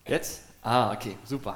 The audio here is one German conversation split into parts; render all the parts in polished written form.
Jetzt? Okay, super.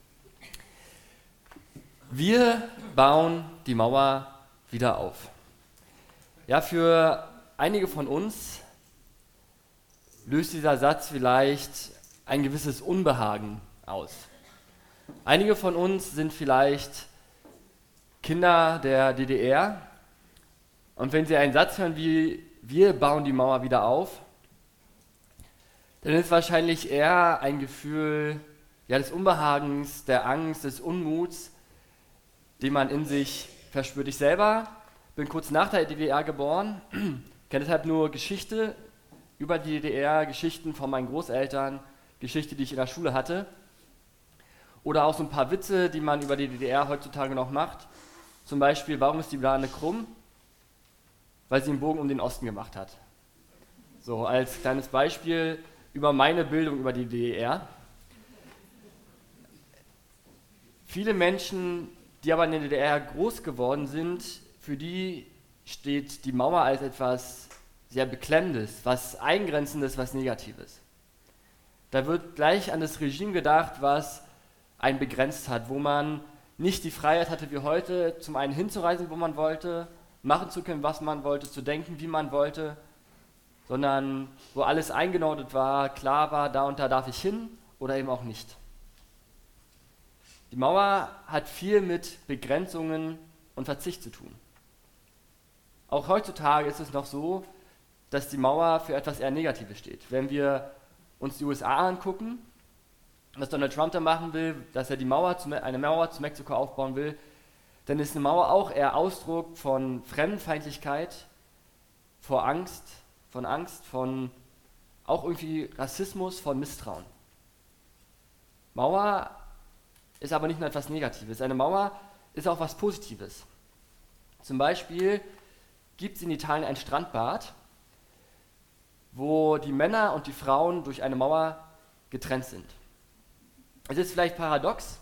Wir bauen die Mauer wieder auf. Ja, für einige von uns löst dieser Satz vielleicht ein gewisses Unbehagen aus. Einige von uns sind vielleicht Kinder der DDR und wenn sie einen Satz hören wie wir bauen die Mauer wieder auf, dann ist wahrscheinlich eher ein Gefühl des Unbehagens, der Angst, des Unmuts, den man in sich verspürt. Ich selber bin kurz nach der DDR geboren, kenne deshalb nur Geschichte über die DDR, Geschichten von meinen Großeltern, Geschichte, die ich in der Schule hatte. Oder auch so ein paar Witze, die man über die DDR heutzutage noch macht. Zum Beispiel, warum ist die Banane krumm? Weil sie einen Bogen um den Osten gemacht hat. So, als kleines Beispiel über meine Bildung über die DDR. Viele Menschen, die aber in der DDR groß geworden sind, für die steht die Mauer als etwas sehr Beklemmendes, was Eingrenzendes, was Negatives. Da wird gleich an das Regime gedacht, was einen begrenzt hat, wo man nicht die Freiheit hatte wie heute, zum einen hinzureisen, wo man wollte, machen zu können, was man wollte, zu denken, wie man wollte, sondern wo alles eingenordet war, klar war, da und da darf ich hin oder eben auch nicht. Die Mauer hat viel mit Begrenzungen und Verzicht zu tun. Auch heutzutage ist es noch so, dass die Mauer für etwas eher Negatives steht. Wenn wir uns die USA angucken, was Donald Trump da machen will, dass er eine Mauer zu Mexiko aufbauen will, dann ist eine Mauer auch eher Ausdruck von Fremdenfeindlichkeit, von Angst, von auch irgendwie Rassismus, von Misstrauen. Mauer ist aber nicht nur etwas Negatives. Eine Mauer ist auch was Positives. Zum Beispiel gibt es in Italien ein Strandbad, wo die Männer und die Frauen durch eine Mauer getrennt sind. Es ist vielleicht paradox,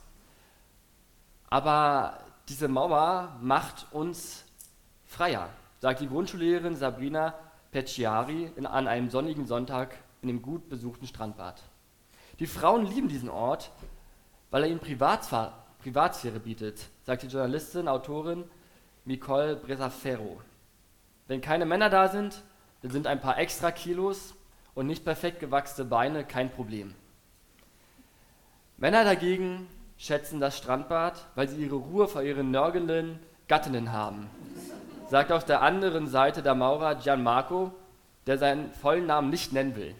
aber diese Mauer macht uns freier, sagt die Grundschullehrerin Sabrina Pecciari an einem sonnigen Sonntag in dem gut besuchten Strandbad. Die Frauen lieben diesen Ort, weil er ihnen Privatsphäre bietet, sagt die Journalistin, Autorin Nicole Bresaferro. Wenn keine Männer da sind, dann sind ein paar extra Kilos und nicht perfekt gewachsene Beine kein Problem. Männer dagegen schätzen das Strandbad, weil sie ihre Ruhe vor ihren nörgelnden Gattinnen haben, sagt auf der anderen Seite der Maurer Gianmarco, der seinen vollen Namen nicht nennen will.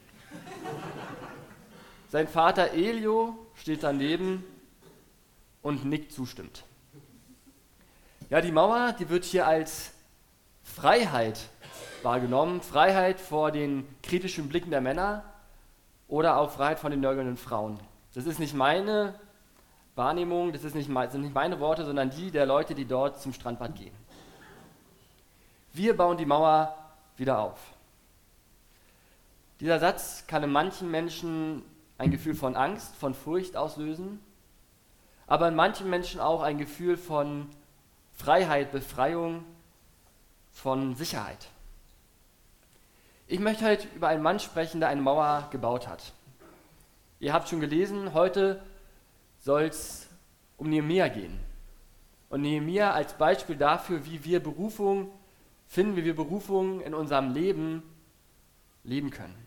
Sein Vater Elio steht daneben und nickt zustimmend. Ja, die Mauer, die wird hier als Freiheit wahrgenommen, Freiheit vor den kritischen Blicken der Männer oder auch Freiheit von den nörgelnden Frauen. Das ist nicht meine Wahrnehmung, sind nicht meine Worte, sondern die der Leute, die dort zum Strandbad gehen. Wir bauen die Mauer wieder auf. Dieser Satz kann in manchen Menschen ein Gefühl von Angst, von Furcht auslösen, aber in manchen Menschen auch ein Gefühl von Freiheit, Befreiung, von Sicherheit. Ich möchte heute über einen Mann sprechen, der eine Mauer gebaut hat. Ihr habt schon gelesen, heute soll es um Nehemia gehen. Und Nehemia als Beispiel dafür, wie wir Berufung finden, wie wir Berufung in unserem Leben leben können.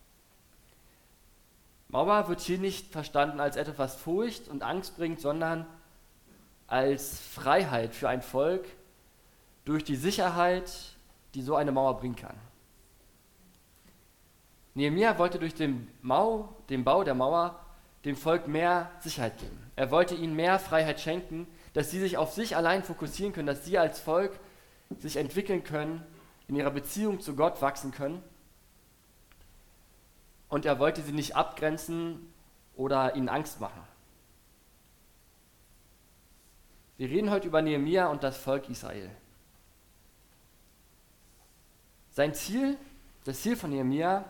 Mauer wird hier nicht verstanden als etwas, was Furcht und Angst bringt, sondern als Freiheit für ein Volk durch die Sicherheit, die so eine Mauer bringen kann. Nehemia wollte durch den Bau der Mauer dem Volk mehr Sicherheit geben. Er wollte ihnen mehr Freiheit schenken, dass sie sich auf sich allein fokussieren können, dass sie als Volk sich entwickeln können, in ihrer Beziehung zu Gott wachsen können. Und er wollte sie nicht abgrenzen oder ihnen Angst machen. Wir reden heute über Nehemia und das Volk Israel. Das Ziel von Nehemia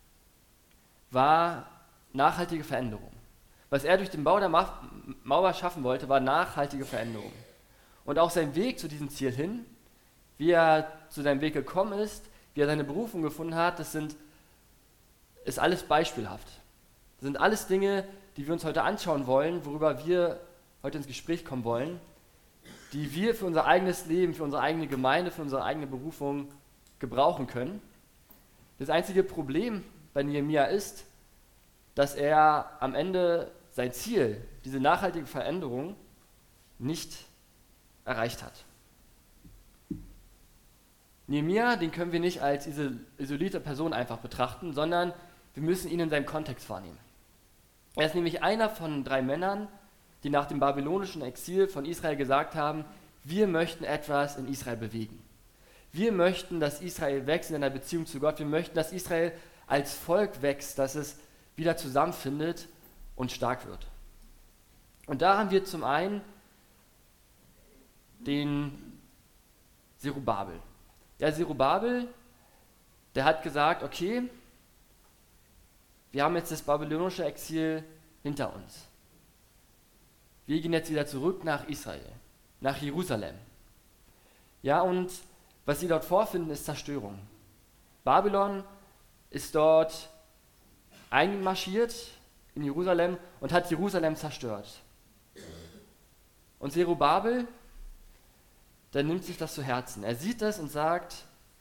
war nachhaltige Veränderung. Was er durch den Bau der Mauer schaffen wollte, war nachhaltige Veränderung. Und auch sein Weg zu diesem Ziel hin, wie er zu seinem Weg gekommen ist, wie er seine Berufung gefunden hat, ist alles beispielhaft. Das sind alles Dinge, die wir uns heute anschauen wollen, worüber wir heute ins Gespräch kommen wollen, die wir für unser eigenes Leben, für unsere eigene Gemeinde, für unsere eigene Berufung gebrauchen können. Das einzige Problem bei Nehemia ist, dass er am Ende sein Ziel, diese nachhaltige Veränderung, nicht erreicht hat. Nehemia, den können wir nicht als isolierte Person einfach betrachten, sondern wir müssen ihn in seinem Kontext wahrnehmen. Er ist nämlich einer von 3 Männern, die nach dem babylonischen Exil von Israel gesagt haben, wir möchten etwas in Israel bewegen. Wir möchten, dass Israel wächst in einer Beziehung zu Gott. Wir möchten, dass Israel als Volk wächst, dass es wieder zusammenfindet und stark wird. Und da haben wir zum einen den Zerubabel. Ja, Zerubabel, der hat gesagt, okay, wir haben jetzt das babylonische Exil hinter uns. Wir gehen jetzt wieder zurück nach Israel, nach Jerusalem. Ja, und was sie dort vorfinden, ist Zerstörung. Babylon ist dort einmarschiert in Jerusalem und hat Jerusalem zerstört. Und Zerubabel, der nimmt sich das zu Herzen. Er sieht das und sagt,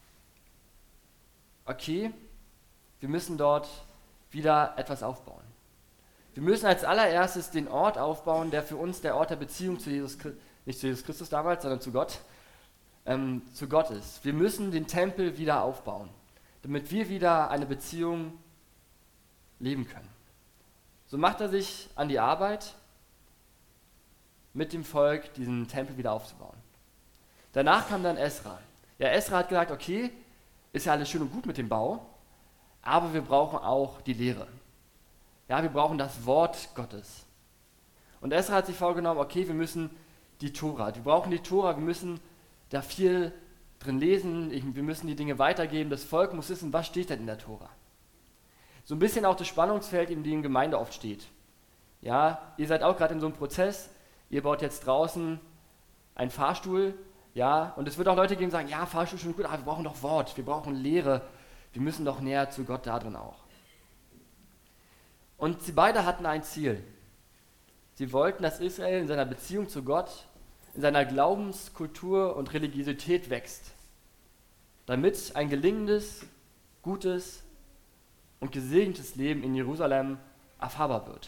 okay, wir müssen dort wieder etwas aufbauen. Wir müssen als allererstes den Ort aufbauen, der für uns der Ort der Beziehung zu Jesus, nicht zu Jesus Christus damals, sondern zu Gott ist. Wir müssen den Tempel wieder aufbauen, damit wir wieder eine Beziehung leben können. So macht er sich an die Arbeit, mit dem Volk diesen Tempel wieder aufzubauen. Danach kam dann Esra. Ja, Esra hat gesagt, okay, ist ja alles schön und gut mit dem Bau, aber wir brauchen auch die Lehre. Ja, wir brauchen das Wort Gottes. Und Esra hat sich vorgenommen, okay, wir müssen wir brauchen die Tora, wir müssen da viel drin lesen, wir müssen die Dinge weitergeben, das Volk muss wissen, was steht denn in der Tora. So ein bisschen auch das Spannungsfeld, in dem Gemeinde oft steht. Ja, ihr seid auch gerade in so einem Prozess, ihr baut jetzt draußen einen Fahrstuhl, ja, und es wird auch Leute geben, die sagen, ja, Fahrstuhl ist schon gut, aber wir brauchen doch Wort, wir brauchen Lehre, wir müssen doch näher zu Gott da drin auch. Und sie beide hatten ein Ziel. Sie wollten, dass Israel in seiner Beziehung zu Gott, in seiner Glaubenskultur und Religiosität wächst, damit ein gelingendes, gutes und gesegnetes Leben in Jerusalem erfahrbar wird.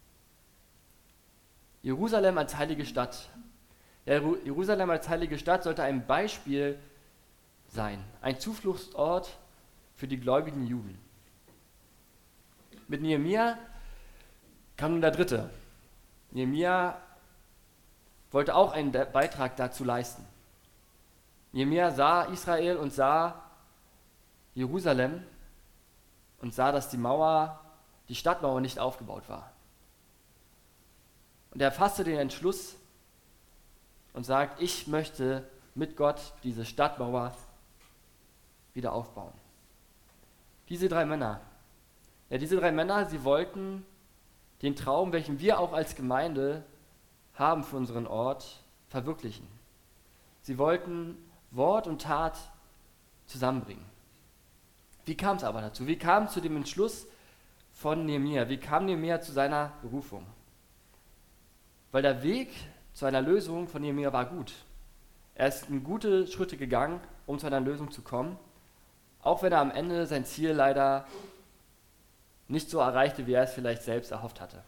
Jerusalem als heilige Stadt. Ja, Jerusalem als heilige Stadt sollte ein Beispiel sein, ein Zufluchtsort für die gläubigen Juden. Mit Nehemia kam nun der Dritte. Nehemia wollte auch einen Beitrag dazu leisten. Nehemia sah Israel und sah Jerusalem und sah, dass die Stadtmauer nicht aufgebaut war. Und er fasste den Entschluss und sagt, ich möchte mit Gott diese Stadtmauer wieder aufbauen. Diese 3 Männer, sie wollten den Traum, welchen wir auch als Gemeinde haben für unseren Ort, verwirklichen. Sie wollten Wort und Tat zusammenbringen. Wie kam es aber dazu? Wie kam es zu dem Entschluss von Nehemia? Wie kam Nehemia zu seiner Berufung? Weil der Weg zu einer Lösung von Nehemia war gut. Er ist in gute Schritte gegangen, um zu einer Lösung zu kommen, auch wenn er am Ende sein Ziel leider nicht so erreichte, wie er es vielleicht selbst erhofft hatte.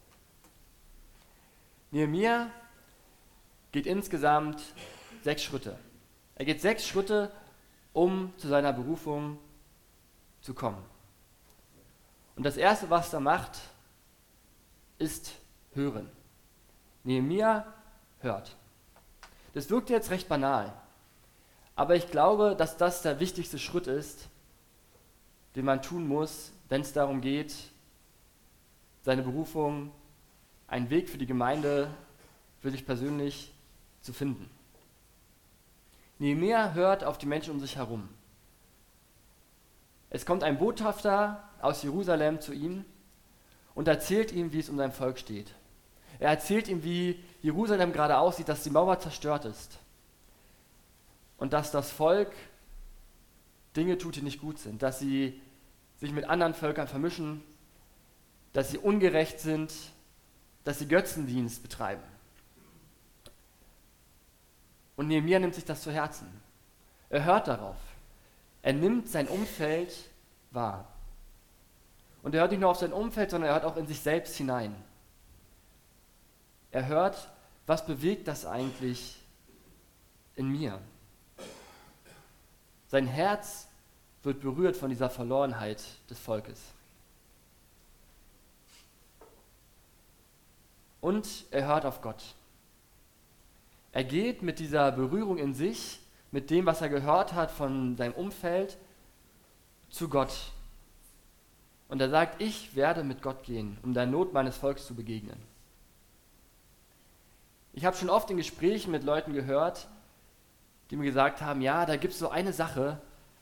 Nehemia geht insgesamt 6 Schritte. Er geht 6 Schritte, um zu seiner Berufung zu kommen. Und das Erste, was er macht, ist hören. Nehemia hört. Das wirkt jetzt recht banal, aber ich glaube, dass das der wichtigste Schritt ist, den man tun muss, wenn es darum geht, seine Berufung, einen Weg für die Gemeinde, für sich persönlich zu finden. Nehemia hört auf die Menschen um sich herum. Es kommt ein Botschafter aus Jerusalem zu ihm und erzählt ihm, wie es um sein Volk steht. Er erzählt ihm, wie Jerusalem gerade aussieht, dass die Mauer zerstört ist und dass das Volk Dinge tut, die nicht gut sind, dass sie sich mit anderen Völkern vermischen, dass sie ungerecht sind, dass sie Götzendienst betreiben. Und Nehemia nimmt sich das zu Herzen. Er hört darauf. Er nimmt sein Umfeld wahr. Und er hört nicht nur auf sein Umfeld, sondern er hört auch in sich selbst hinein. Er hört, was bewegt das eigentlich in mir? Sein Herz wird berührt von dieser Verlorenheit des Volkes. Und er hört auf Gott. Er geht mit dieser Berührung in sich, mit dem, was er gehört hat von seinem Umfeld, zu Gott. Und er sagt, ich werde mit Gott gehen, um der Not meines Volkes zu begegnen. Ich habe schon oft in Gesprächen mit Leuten gehört, die mir gesagt haben, ja, da gibt es so eine Sache,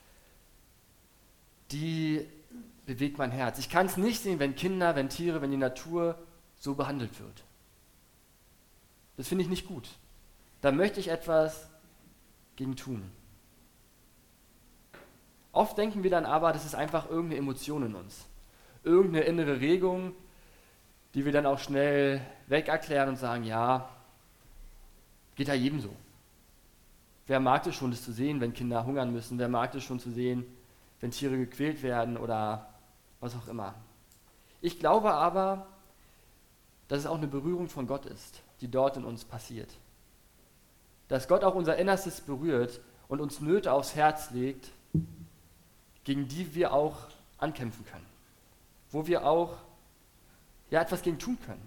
die bewegt mein Herz. Ich kann es nicht sehen, wenn Kinder, wenn Tiere, wenn die Natur so behandelt wird. Das finde ich nicht gut. Da möchte ich etwas gegen tun. Oft denken wir dann aber, das ist einfach irgendeine Emotion in uns. Irgendeine innere Regung, die wir dann auch schnell weg erklären und sagen, ja, geht ja jedem so. Wer mag es schon, das zu sehen, wenn Kinder hungern müssen? Wer mag es schon zu sehen, wenn Tiere gequält werden oder was auch immer? Ich glaube aber, dass es auch eine Berührung von Gott ist, die dort in uns passiert. Dass Gott auch unser Innerstes berührt und uns Nöte aufs Herz legt, gegen die wir auch ankämpfen können. Wo wir auch etwas gegen tun können.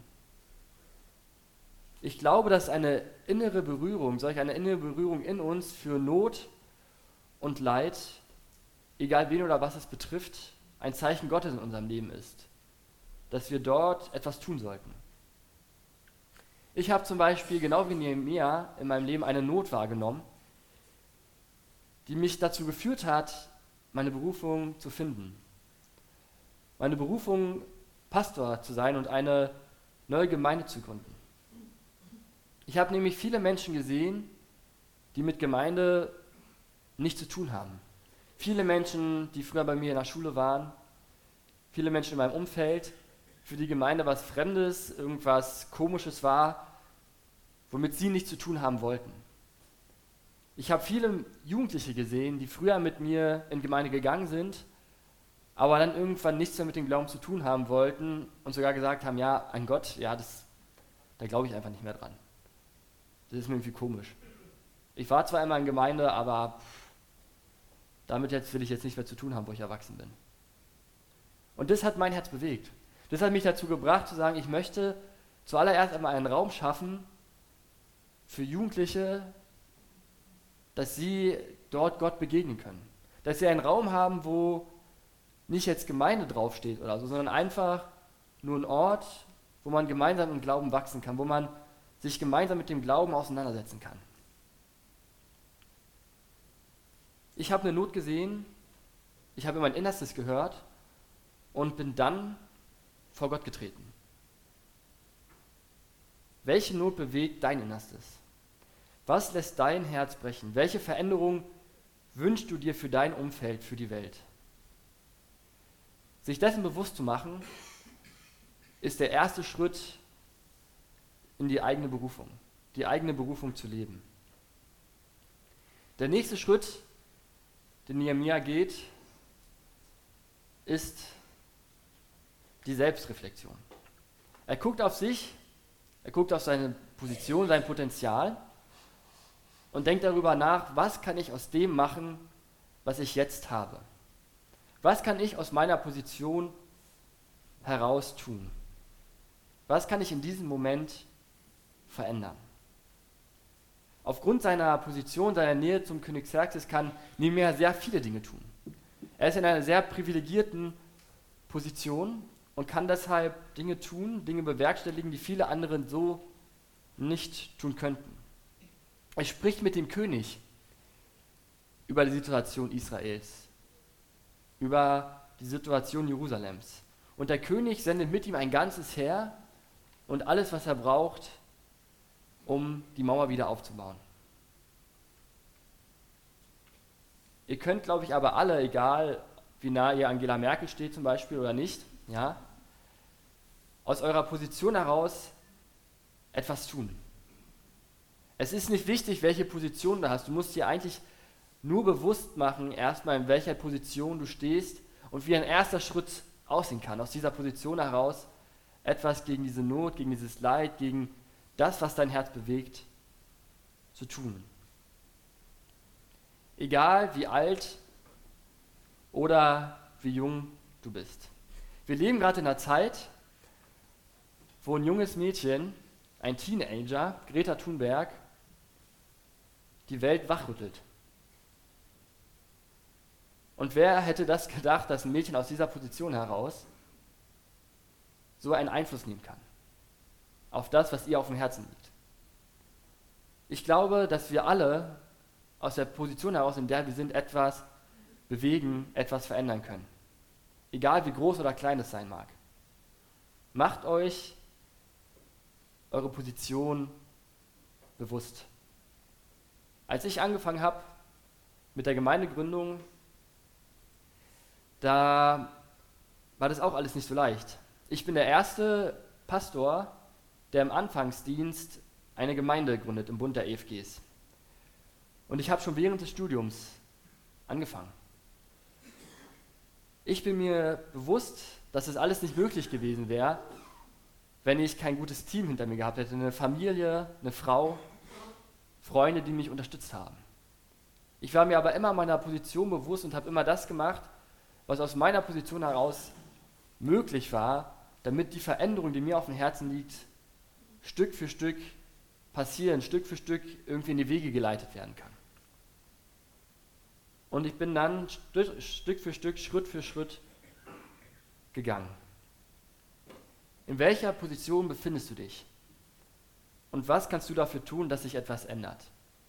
Ich glaube, dass eine innere Berührung, solch eine innere Berührung in uns für Not und Leid, egal wen oder was es betrifft, ein Zeichen Gottes in unserem Leben ist. Dass wir dort etwas tun sollten. Ich habe zum Beispiel, genau wie Nehemia, in meinem Leben eine Not wahrgenommen, die mich dazu geführt hat, meine Berufung zu finden. Meine Berufung, Pastor zu sein und eine neue Gemeinde zu gründen. Ich habe nämlich viele Menschen gesehen, die mit Gemeinde nichts zu tun haben. Viele Menschen, die früher bei mir in der Schule waren, viele Menschen in meinem Umfeld, für die Gemeinde was Fremdes, irgendwas Komisches war, womit sie nichts zu tun haben wollten. Ich habe viele Jugendliche gesehen, die früher mit mir in Gemeinde gegangen sind, aber dann irgendwann nichts mehr mit dem Glauben zu tun haben wollten und sogar gesagt haben, ja, an Gott, ja, da glaube ich einfach nicht mehr dran. Das ist mir irgendwie komisch. Ich war zwar einmal in Gemeinde, aber damit will ich jetzt nichts mehr zu tun haben, wo ich erwachsen bin. Und das hat mein Herz bewegt. Das hat mich dazu gebracht zu sagen, ich möchte zuallererst einmal einen Raum schaffen für Jugendliche, dass sie dort Gott begegnen können. Dass sie einen Raum haben, wo nicht jetzt Gemeinde draufsteht oder so, sondern einfach nur ein Ort, wo man gemeinsam im Glauben wachsen kann, wo man sich gemeinsam mit dem Glauben auseinandersetzen kann. Ich habe eine Not gesehen, ich habe in mein Innerstes gehört und bin dann vor Gott getreten. Welche Not bewegt dein Innerstes? Was lässt dein Herz brechen? Welche Veränderung wünschst du dir für dein Umfeld, für die Welt? Sich dessen bewusst zu machen, ist der erste Schritt in die eigene Berufung zu leben. Der nächste Schritt, den Nehemia geht, ist die Selbstreflexion. Er guckt auf sich, er guckt auf seine Position, sein Potenzial und denkt darüber nach, was kann ich aus dem machen, was ich jetzt habe? Was kann ich aus meiner Position heraus tun? Was kann ich in diesem Moment verändern? Aufgrund seiner Position, seiner Nähe zum König Xerxes kann Nehemia sehr viele Dinge tun. Er ist in einer sehr privilegierten Position und kann deshalb Dinge tun, Dinge bewerkstelligen, die viele andere so nicht tun könnten. Er spricht mit dem König über die Situation Israels, über die Situation Jerusalems. Und der König sendet mit ihm ein ganzes Heer und alles, was er braucht, um die Mauer wieder aufzubauen. Ihr könnt, glaube ich, aber alle, egal wie nah ihr Angela Merkel steht zum Beispiel oder nicht, ja, aus eurer Position heraus etwas tun. Es ist nicht wichtig, welche Position du hast. Du musst dir eigentlich nur bewusst machen, erstmal in welcher Position du stehst und wie ein erster Schritt aussehen kann, aus dieser Position heraus etwas gegen diese Not, gegen dieses Leid, gegen das, was dein Herz bewegt, zu tun. Egal wie alt oder wie jung du bist. Wir leben gerade in einer Zeit, wo ein junges Mädchen, ein Teenager, Greta Thunberg, die Welt wachrüttelt. Und wer hätte das gedacht, dass ein Mädchen aus dieser Position heraus so einen Einfluss nehmen kann auf das, was ihr auf dem Herzen liegt? Ich glaube, dass wir alle aus der Position heraus, in der wir sind, etwas bewegen, etwas verändern können. Egal wie groß oder klein es sein mag. Macht euch eure Position bewusst. Als ich angefangen habe mit der Gemeindegründung, da war das auch alles nicht so leicht. Ich bin der erste Pastor, der im Anfangsdienst eine Gemeinde gründet im Bund der EFGs. Und ich habe schon während des Studiums angefangen. Ich bin mir bewusst, dass es alles nicht möglich gewesen wäre, wenn ich kein gutes Team hinter mir gehabt hätte, eine Familie, eine Frau, Freunde, die mich unterstützt haben. Ich war mir aber immer meiner Position bewusst und habe immer das gemacht, was aus meiner Position heraus möglich war, damit die Veränderung, die mir auf dem Herzen liegt, Stück für Stück passieren, Stück für Stück irgendwie in die Wege geleitet werden kann. Und ich bin dann Stück für Stück, Schritt für Schritt gegangen. In welcher Position befindest du dich? Und was kannst du dafür tun, dass sich etwas ändert?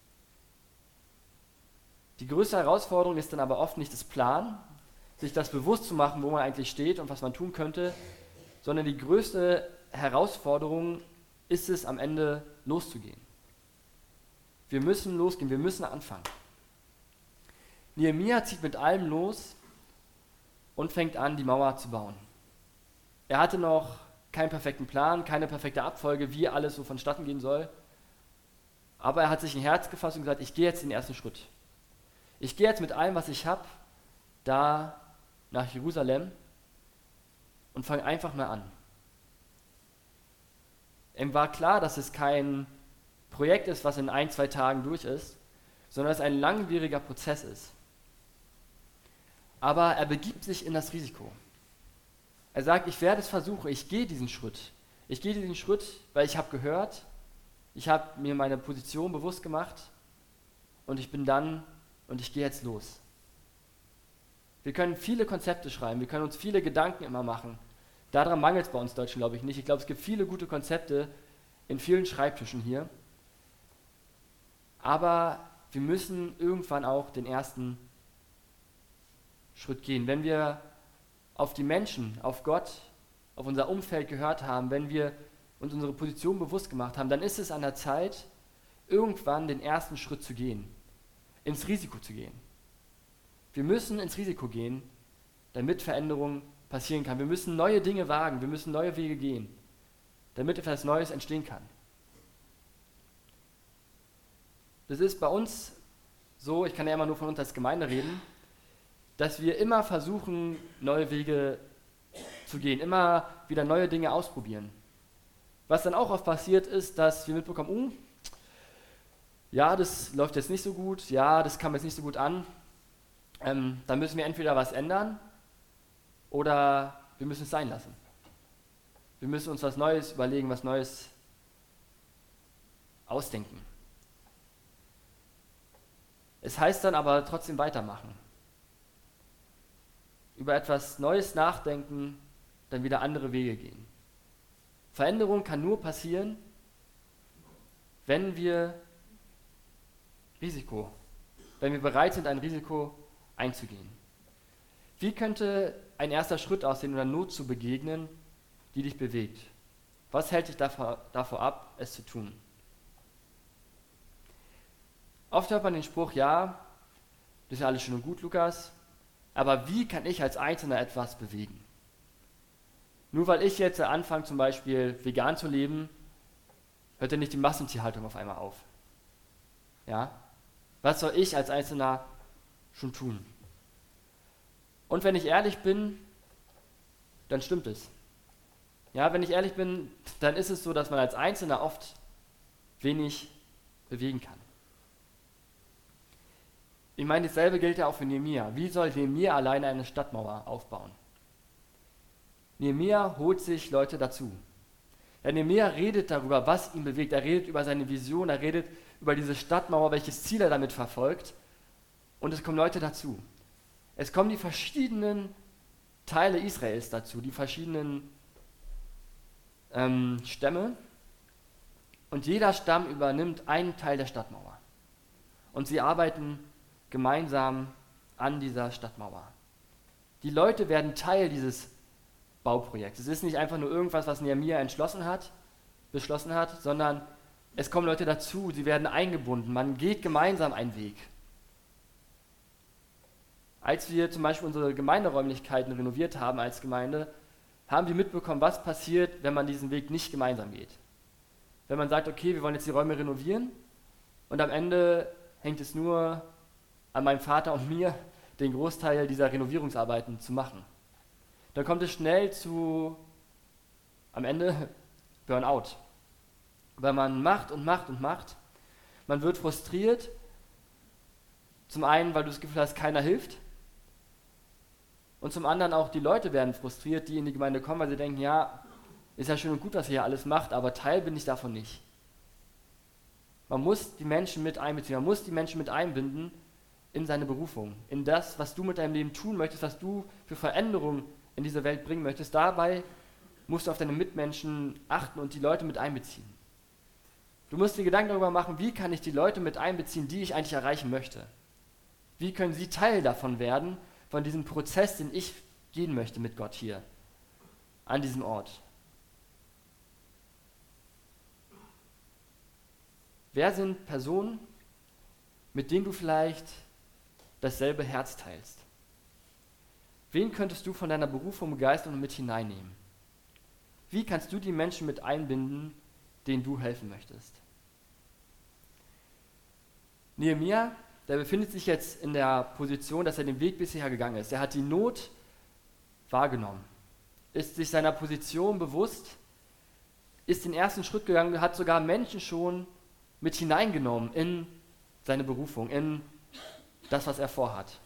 Die größte Herausforderung ist dann aber oft nicht das Plan, sich das bewusst zu machen, wo man eigentlich steht und was man tun könnte, sondern die größte Herausforderung ist es, am Ende loszugehen. Wir müssen losgehen, wir müssen anfangen. Nehemia zieht mit allem los und fängt an, die Mauer zu bauen. Er hatte noch keinen perfekten Plan, keine perfekte Abfolge, wie alles so vonstatten gehen soll. Aber er hat sich ein Herz gefasst und gesagt, ich gehe jetzt den ersten Schritt. Ich gehe jetzt mit allem, was ich habe, da nach Jerusalem und fange einfach mal an. Ihm war klar, dass es kein Projekt ist, was in 1-2 Tagen durch ist, sondern dass es ein langwieriger Prozess ist. Aber er begibt sich in das Risiko. Er sagt, ich werde es versuchen, ich gehe diesen Schritt. Ich gehe diesen Schritt, weil ich habe gehört, ich habe mir meine Position bewusst gemacht und ich gehe jetzt los. Wir können viele Konzepte schreiben, wir können uns viele Gedanken immer machen. Daran mangelt es bei uns Deutschen, glaube ich, nicht. Ich glaube, es gibt viele gute Konzepte in vielen Schreibtischen hier. Aber wir müssen irgendwann auch den ersten Schritt gehen. Wenn wir auf die Menschen, auf Gott, auf unser Umfeld gehört haben, wenn wir uns unsere Position bewusst gemacht haben, dann ist es an der Zeit, irgendwann den ersten Schritt zu gehen, ins Risiko zu gehen. Wir müssen ins Risiko gehen, damit Veränderung passieren kann. Wir müssen neue Dinge wagen, wir müssen neue Wege gehen, damit etwas Neues entstehen kann. Das ist bei uns so, ich kann ja immer nur von uns als Gemeinde reden, dass wir immer versuchen, neue Wege zu gehen, immer wieder neue Dinge ausprobieren. Was dann auch oft passiert ist, dass wir mitbekommen, ja, das läuft jetzt nicht so gut, ja, das kam jetzt nicht so gut an, dann müssen wir entweder was ändern oder wir müssen es sein lassen. Wir müssen uns was Neues überlegen, was Neues ausdenken. Es heißt dann aber trotzdem weitermachen. Über etwas Neues nachdenken, dann wieder andere Wege gehen. Veränderung kann nur passieren, wenn wir bereit sind, ein Risiko einzugehen. Wie könnte ein erster Schritt aussehen, einer Not zu begegnen, die dich bewegt? Was hält dich davor ab, es zu tun? Oft hört man den Spruch, ja, das ist ja alles schön und gut, Lukas, aber wie kann ich als Einzelner etwas bewegen? Nur weil ich jetzt anfange, zum Beispiel vegan zu leben, hört ja nicht die Massentierhaltung auf einmal auf. Ja? Was soll ich als Einzelner schon tun? Und wenn ich ehrlich bin, dann stimmt es. Ja, wenn ich ehrlich bin, dann ist es so, dass man als Einzelner oft wenig bewegen kann. Ich meine, dasselbe gilt ja auch für Nehemia. Wie soll Nehemia alleine eine Stadtmauer aufbauen? Nehemia holt sich Leute dazu. Ja, Nehemia redet darüber, was ihn bewegt. Er redet über seine Vision, er redet über diese Stadtmauer, welches Ziel er damit verfolgt. Und es kommen Leute dazu. Es kommen die verschiedenen Teile Israels dazu, die verschiedenen Stämme. Und jeder Stamm übernimmt einen Teil der Stadtmauer. Und sie arbeiten gemeinsam an dieser Stadtmauer. Die Leute werden Teil dieses Bauprojekts. Es ist nicht einfach nur irgendwas, was Nehemia beschlossen hat, sondern es kommen Leute dazu, sie werden eingebunden, man geht gemeinsam einen Weg. Als wir zum Beispiel unsere Gemeinderäumlichkeiten renoviert haben als Gemeinde, haben wir mitbekommen, was passiert, wenn man diesen Weg nicht gemeinsam geht. Wenn man sagt, okay, wir wollen jetzt die Räume renovieren und am Ende hängt es nur an meinem Vater und mir, den Großteil dieser Renovierungsarbeiten zu machen. Dann kommt es schnell zu, am Ende, Burnout. Weil man macht und macht und macht. Man wird frustriert. Zum einen, weil du das Gefühl hast, keiner hilft. Und zum anderen auch die Leute werden frustriert, die in die Gemeinde kommen, weil sie denken, ja, ist ja schön und gut, was ihr hier alles macht, aber Teil bin ich davon nicht. Man muss die Menschen mit einbeziehen, man muss die Menschen mit einbinden in seine Berufung, in das, was du mit deinem Leben tun möchtest, was du für Veränderungen in diese Welt bringen möchtest. Dabei musst du auf deine Mitmenschen achten und die Leute mit einbeziehen. Du musst dir Gedanken darüber machen, wie kann ich die Leute mit einbeziehen, die ich eigentlich erreichen möchte. Wie können sie Teil davon werden, von diesem Prozess, den ich gehen möchte mit Gott hier, an diesem Ort. Wer sind Personen, mit denen du vielleicht dasselbe Herz teilst? Wen könntest du von deiner Berufung begeistern und mit hineinnehmen? Wie kannst du die Menschen mit einbinden, denen du helfen möchtest? Nehemia, der befindet sich jetzt in der Position, dass er den Weg bisher gegangen ist. Er hat die Not wahrgenommen, ist sich seiner Position bewusst, ist den ersten Schritt gegangen, hat sogar Menschen schon mit hineingenommen in seine Berufung, in das, was er vorhat.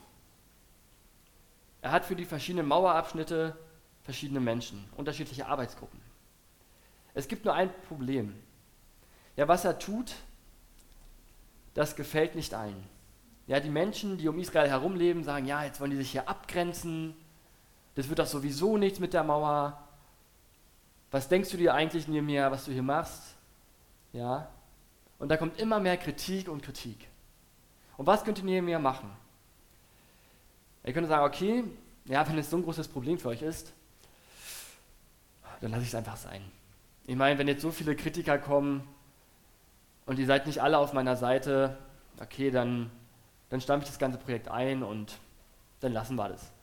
Er hat für die verschiedenen Mauerabschnitte verschiedene Menschen, unterschiedliche Arbeitsgruppen. Es gibt nur ein Problem. Ja, was er tut, das gefällt nicht allen. Ja, die Menschen, die um Israel herumleben, sagen, ja, jetzt wollen die sich hier abgrenzen, das wird doch sowieso nichts mit der Mauer. Was denkst du dir eigentlich, Nehemia, was du hier machst? Ja, und da kommt immer mehr Kritik und Kritik. Und was könnte Nehemia machen? Er könnte sagen, okay, ja, wenn es so ein großes Problem für euch ist, dann lasse ich es einfach sein. Ich meine, wenn jetzt so viele Kritiker kommen und ihr seid nicht alle auf meiner Seite, okay, dann stampfe ich das ganze Projekt ein und dann lassen wir das.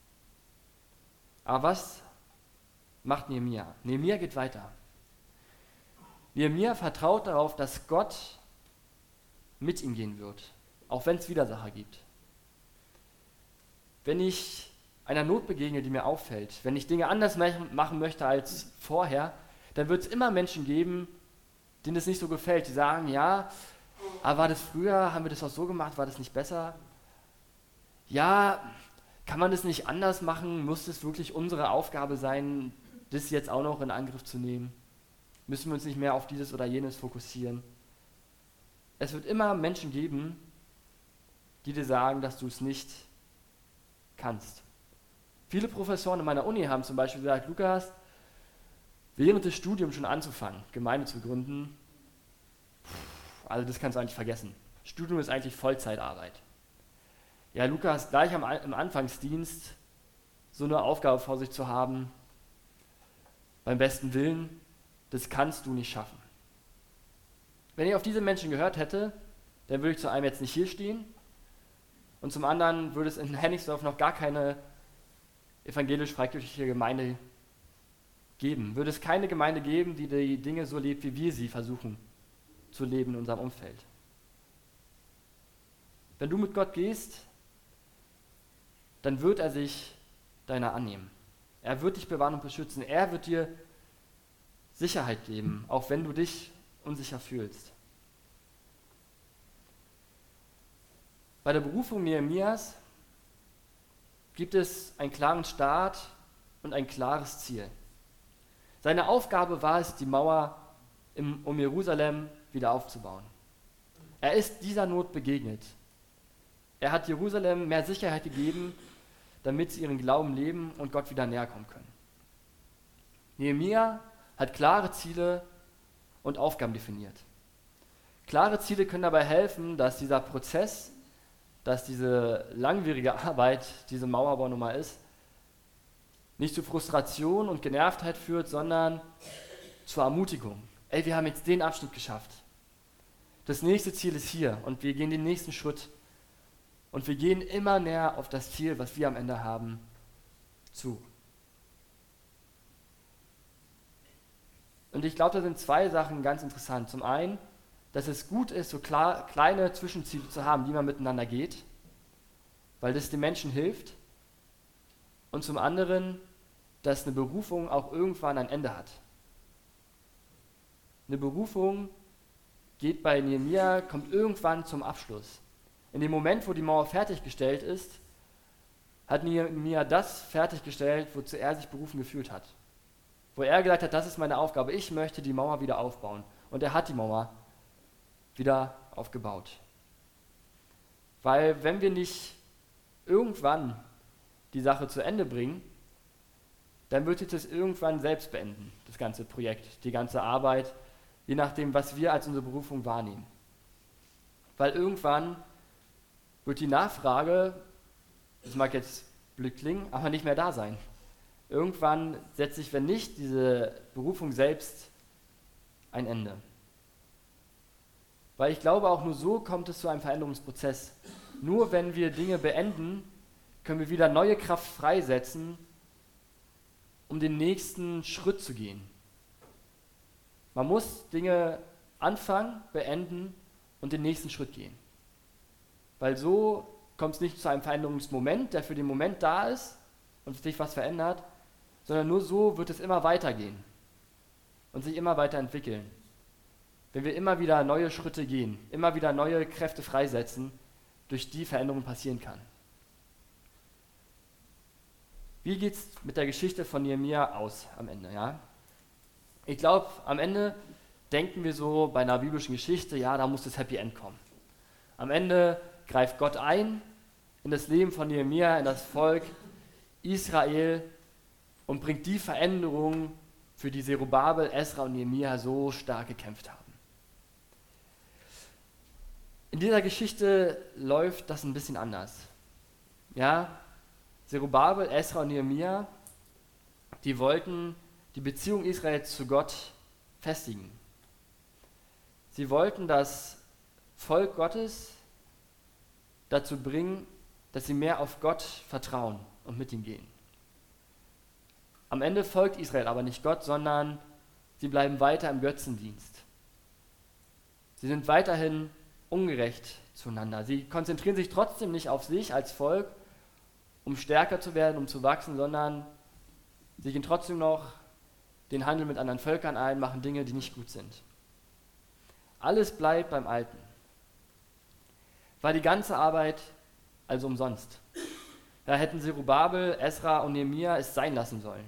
Aber was macht Nehemia? Nehemia geht weiter. Nehemia vertraut darauf, dass Gott mit ihm gehen wird, auch wenn es Widersacher gibt. Wenn ich einer Not begegne, die mir auffällt, wenn ich Dinge anders machen möchte als vorher, dann wird es immer Menschen geben, denen es nicht so gefällt, die sagen, ja, aber war das früher, haben wir das auch so gemacht, war das nicht besser? Ja, kann man das nicht anders machen? Muss das wirklich unsere Aufgabe sein, das jetzt auch noch in Angriff zu nehmen? Müssen wir uns nicht mehr auf dieses oder jenes fokussieren? Es wird immer Menschen geben, die dir sagen, dass du es nicht kannst. Viele Professoren in meiner Uni haben zum Beispiel gesagt, Lukas, während des Studiums schon anzufangen, Gemeinde zu gründen, also das kannst du eigentlich vergessen. Studium ist eigentlich Vollzeitarbeit. Ja, Lukas, gleich im Anfangsdienst so eine Aufgabe vor sich zu haben, beim besten Willen, das kannst du nicht schaffen. Wenn ich auf diese Menschen gehört hätte, dann würde ich zu einem jetzt nicht hier stehen und zum anderen würde es in Hennigsdorf noch gar keine evangelisch-freikirchliche Gemeinde geben, würde es keine Gemeinde geben, die die Dinge so lebt, wie wir sie versuchen zu leben in unserem Umfeld. Wenn du mit Gott gehst, dann wird er sich deiner annehmen. Er wird dich bewahren und beschützen. Er wird dir Sicherheit geben, auch wenn du dich unsicher fühlst. Bei der Berufung Nehemias gibt es einen klaren Start und ein klares Ziel. Seine Aufgabe war es, die Mauer um Jerusalem wieder aufzubauen. Er ist dieser Not begegnet. Er hat Jerusalem mehr Sicherheit gegeben, damit sie ihren Glauben leben und Gott wieder näher kommen können. Nehemia hat klare Ziele und Aufgaben definiert. Klare Ziele können dabei helfen, dass dieser Prozess, dass diese langwierige Arbeit, diese Mauerbau nun mal ist, nicht zu Frustration und Genervtheit führt, sondern zur Ermutigung. Ey, wir haben jetzt den Abschnitt geschafft. Das nächste Ziel ist hier und wir gehen den nächsten Schritt. Und wir gehen immer näher auf das Ziel, was wir am Ende haben, zu. Und ich glaube, da sind zwei Sachen ganz interessant. Zum einen, dass es gut ist, so kleine Zwischenziele zu haben, die man miteinander geht, weil das den Menschen hilft. Und zum anderen, dass eine Berufung auch irgendwann ein Ende hat. Eine Berufung geht bei Nehemia, kommt irgendwann zum Abschluss. In dem Moment, wo die Mauer fertiggestellt ist, hat Nehemia das fertiggestellt, wozu er sich berufen gefühlt hat. Wo er gesagt hat, das ist meine Aufgabe, ich möchte die Mauer wieder aufbauen. Und er hat die Mauer wieder aufgebaut. Weil wenn wir nicht irgendwann die Sache zu Ende bringen, dann wird sich das irgendwann selbst beenden, das ganze Projekt, die ganze Arbeit, je nachdem, was wir als unsere Berufung wahrnehmen. Weil irgendwann wird die Nachfrage, das mag jetzt blöd klingen, aber nicht mehr da sein. Irgendwann setzt sich, wenn nicht, diese Berufung selbst ein Ende. Weil ich glaube, auch nur so kommt es zu einem Veränderungsprozess. Nur wenn wir Dinge beenden, können wir wieder neue Kraft freisetzen, um den nächsten Schritt zu gehen. Man muss Dinge anfangen, beenden und den nächsten Schritt gehen. Weil so kommt es nicht zu einem Veränderungsmoment, der für den Moment da ist und sich was verändert, sondern nur so wird es immer weitergehen und sich immer weiterentwickeln. Wenn wir immer wieder neue Schritte gehen, immer wieder neue Kräfte freisetzen, durch die Veränderung passieren kann. Wie geht es mit der Geschichte von Nehemia aus am Ende? Ja? Ich glaube, am Ende denken wir so bei einer biblischen Geschichte, ja, da muss das Happy End kommen. Am Ende greift Gott ein in das Leben von Nehemia, in das Volk Israel und bringt die Veränderungen, für die Zerubabel, Esra und Nehemia so stark gekämpft haben. In dieser Geschichte läuft das ein bisschen anders. Ja, Zerubabel, Esra und Nehemia, die wollten die Beziehung Israels zu Gott festigen. Sie wollten das Volk Gottes dazu bringen, dass sie mehr auf Gott vertrauen und mit ihm gehen. Am Ende folgt Israel aber nicht Gott, sondern sie bleiben weiter im Götzendienst. Sie sind weiterhin ungerecht zueinander. Sie konzentrieren sich trotzdem nicht auf sich als Volk, um stärker zu werden, um zu wachsen, sondern sie gehen trotzdem noch den Handel mit anderen Völkern ein, machen Dinge, die nicht gut sind. Alles bleibt beim Alten. War die ganze Arbeit also umsonst. Da hätten Zerubabel, Esra und Nehemia es sein lassen sollen.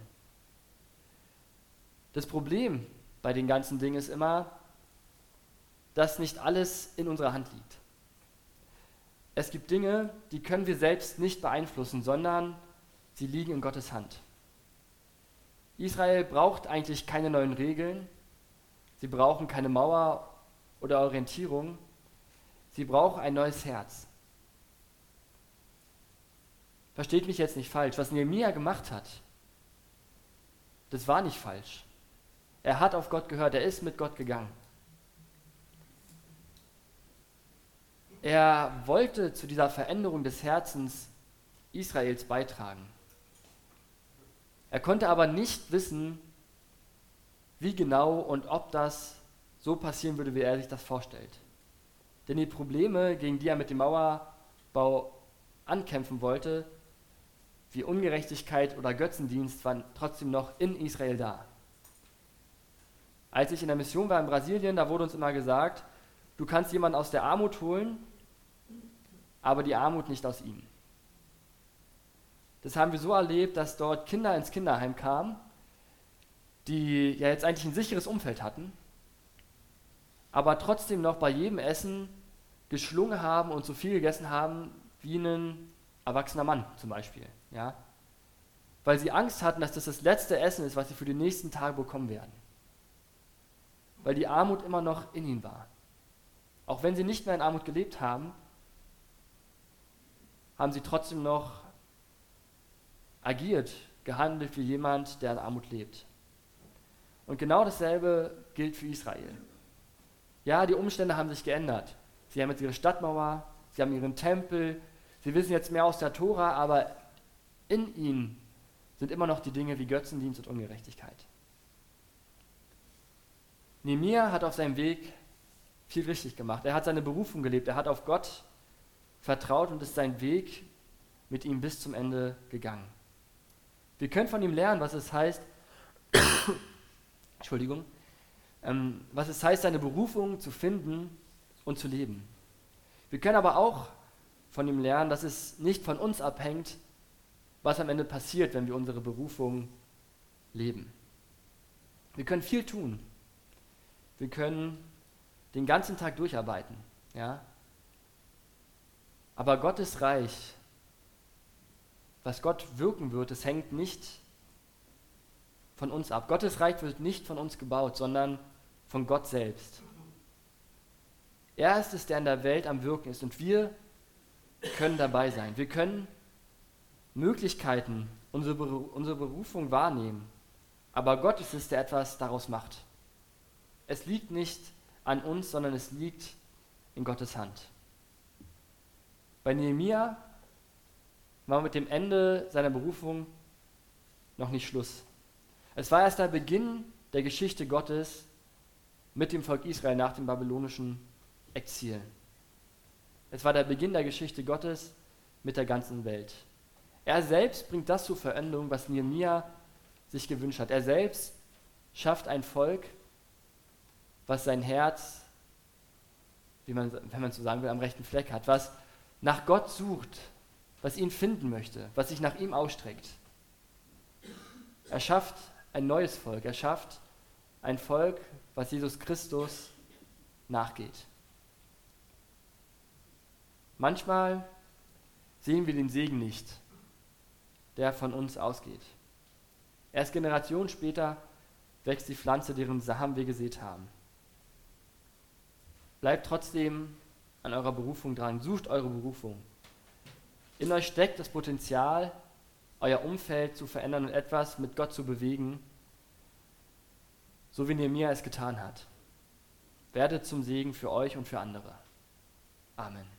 Das Problem bei den ganzen Dingen ist immer, dass nicht alles in unserer Hand liegt. Es gibt Dinge, die können wir selbst nicht beeinflussen, sondern sie liegen in Gottes Hand. Israel braucht eigentlich keine neuen Regeln, sie brauchen keine Mauer oder Orientierung, sie brauchen ein neues Herz. Versteht mich jetzt nicht falsch, was Nehemia gemacht hat, das war nicht falsch. Er hat auf Gott gehört, er ist mit Gott gegangen. Er wollte zu dieser Veränderung des Herzens Israels beitragen. Er konnte aber nicht wissen, wie genau und ob das so passieren würde, wie er sich das vorstellt. Denn die Probleme, gegen die er mit dem Mauerbau ankämpfen wollte, wie Ungerechtigkeit oder Götzendienst, waren trotzdem noch in Israel da. Als ich in der Mission war in Brasilien, da wurde uns immer gesagt, du kannst jemanden aus der Armut holen, aber die Armut nicht aus ihm. Das haben wir so erlebt, dass dort Kinder ins Kinderheim kamen, die ja jetzt eigentlich ein sicheres Umfeld hatten, aber trotzdem noch bei jedem Essen geschlungen haben und so viel gegessen haben wie ein erwachsener Mann zum Beispiel. Ja? Weil sie Angst hatten, dass das das letzte Essen ist, was sie für die nächsten Tage bekommen werden. Weil die Armut immer noch in ihnen war. Auch wenn sie nicht mehr in Armut gelebt haben, haben sie trotzdem noch agiert, gehandelt wie jemand, der in Armut lebt. Und genau dasselbe gilt für Israel. Ja, die Umstände haben sich geändert. Sie haben jetzt ihre Stadtmauer, sie haben ihren Tempel, sie wissen jetzt mehr aus der Tora, aber in ihnen sind immer noch die Dinge wie Götzendienst und Ungerechtigkeit. Nehemia hat auf seinem Weg viel richtig gemacht. Er hat seine Berufung gelebt, er hat auf Gott vertraut und ist seinen Weg mit ihm bis zum Ende gegangen. Wir können von ihm lernen, was es heißt, was es heißt, seine Berufung zu finden und zu leben. Wir können aber auch von ihm lernen, dass es nicht von uns abhängt, was am Ende passiert, wenn wir unsere Berufung leben. Wir können viel tun. Wir können den ganzen Tag durcharbeiten. Ja? Aber Gottes Reich, was Gott wirken wird, das hängt nicht von uns ab. Gottes Reich wird nicht von uns gebaut, sondern von Gott selbst. Er ist es, der in der Welt am Wirken ist und wir können dabei sein. Wir können Möglichkeiten, unsere Berufung wahrnehmen, aber Gott ist es, der etwas daraus macht. Es liegt nicht an uns, sondern es liegt in Gottes Hand. Bei Nehemia war mit dem Ende seiner Berufung noch nicht Schluss. Es war erst der Beginn der Geschichte Gottes mit dem Volk Israel nach dem babylonischen Exil. Es war der Beginn der Geschichte Gottes mit der ganzen Welt. Er selbst bringt das zur Veränderung, was Nehemia sich gewünscht hat. Er selbst schafft ein Volk, was sein Herz, wenn man so sagen will, am rechten Fleck hat, was nach Gott sucht, was ihn finden möchte, was sich nach ihm ausstreckt. Er schafft ein neues Volk, er schafft ein Volk, was Jesus Christus nachgeht. Manchmal sehen wir den Segen nicht, der von uns ausgeht. Erst Generationen später wächst die Pflanze, deren Samen wir gesät haben. Bleibt trotzdem an eurer Berufung dran, sucht eure Berufung. In euch steckt das Potenzial, euer Umfeld zu verändern und etwas mit Gott zu bewegen, so wie Nehemia es getan hat. Werdet zum Segen für euch und für andere. Amen.